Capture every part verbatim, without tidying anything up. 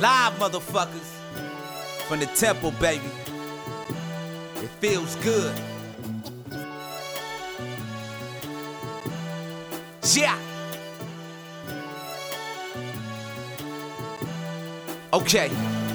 Live, motherfuckers. From the temple, baby. It feels good. Yeah. Okay.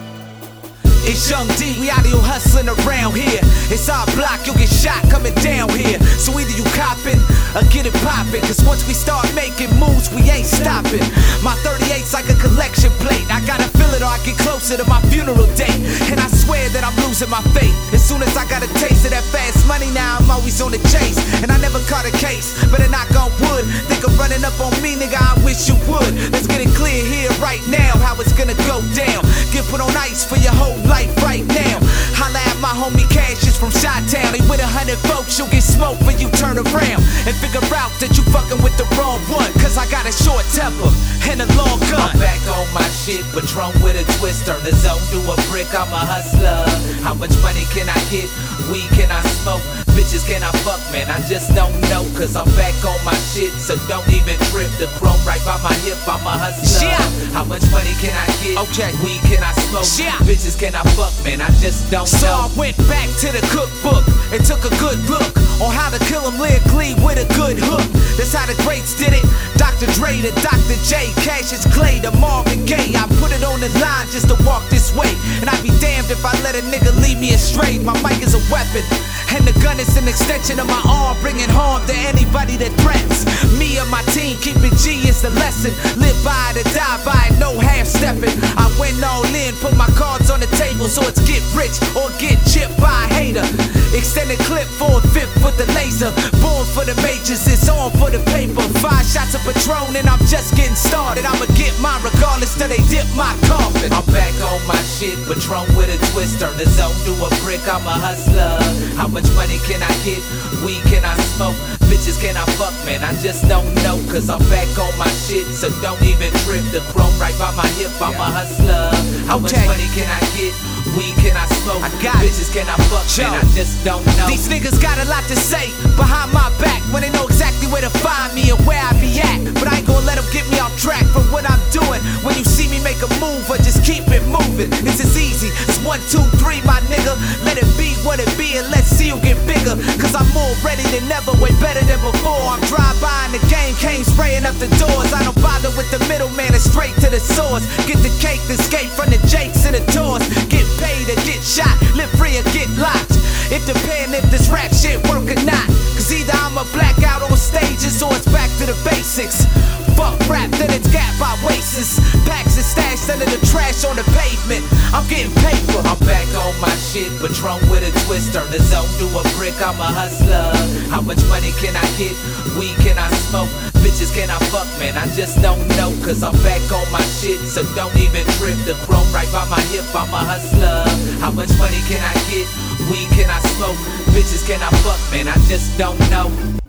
It's Young D, we out here hustling around here. It's our block, you'll get shot coming down here. So either you copping or get it poppin', cause once we start making moves, we ain't stopping. My thirty-eight's like a collection plate. I gotta feel it or I get closer to my funeral date. And I swear that I'm losing my faith. As soon as I got a taste of that fast money, now I'm always on the chase. And I never caught a case, better knock on wood. Think of running up on me, nigga, I wish you would. Let's get it clear here right now, how it's gonna go down. Get put on ice for your whole life right now. Holla at my homie Cassius from Chi-Town. He with a hundred folks, you'll get smoked when you turn around and figure out that you fucking with the wrong one. Cause I got a short temper and a long gun. I'm back on my shit, Patron with a twist. Turn the zone to a brick, I'm a hustler. How much money can I get? Weed can I smoke? Bitches can I fuck, man? I just don't know. Cause I'm back on my shit, so don't even trip. The chrome right by my hip, I'm a hustler. Yeah. How much money can I get? Okay. Weed can I smoke? Yeah. Bitches can I fuck, man? I just don't So know. I went back to the cookbook and took a good look on how to kill him lyrically with a good hook. That's how the greats did it. Doctor Dre to Doctor J, Cassius Clay to Marvin Gaye. I put it on the line just to walk this way, and I'd be damned if I let a nigga lead me astray. My mic is a weapon, and the gun is an extension of my arm, bringing harm to anybody that threatens me or my team. Keeping G is the lesson. Live by it or die by it, no half-stepping. I went all in, put my cards on the table, so it's get rich or get chipped by a hater. Extended clip for a fifth with the laser. Born for the majors, it's on for the paper. Five shots of Patron and I'm just getting started. I'ma get mine regardless till they dip my coffin. I'm back on my shit, Patron with a twist. Turn the zone to a brick, I'm a hustler. How much money can I get? Weed can I smoke? Bitches can I fuck, man? I just don't know. Cause I'm back on my shit, so don't even trip. The chrome right by my hip, I'm a hustler. How much Okay. money can I get? Weed can I smoke? I got it. Bitches can I fuck, man? Yo. I just don't know. These niggas got a lot to say behind my back when they know exactly where to find me and where I be at. But I ain't gonna let them get me off track from what I'm doing. When you see me make a move, or just keep it moving. It's as easy as one, two, three, my nigga. Let it be what it be and let's see you get bigger. Cause I'm more ready than ever, way better than before. I'm drive-by in the game, cane spraying up the doors. I don't bother with the middleman, it's straight to the source. Get the cake, escape from the jakes and the tours. Get paid or get shot, live free or get locked. It depends if this rap shit work or not. Cause either I'm a blackout on stages or it's back to the basics. Fuck rap, then it's gat by wastes. Packs and stashed under the trash on the pavement. I'm getting paper. I'm back on my shit, Patron with a twist. Turn the zone to a brick, I'm a hustler. How much money can I get? Weed can I smoke? Bitches can I fuck, man? I just don't know. Cause I'm back on my shit, so don't even trip. The chrome right by my hip, I'm a hustler. How much money can I get? Weed can I smoke? Bitches can I fuck, man? I just don't know.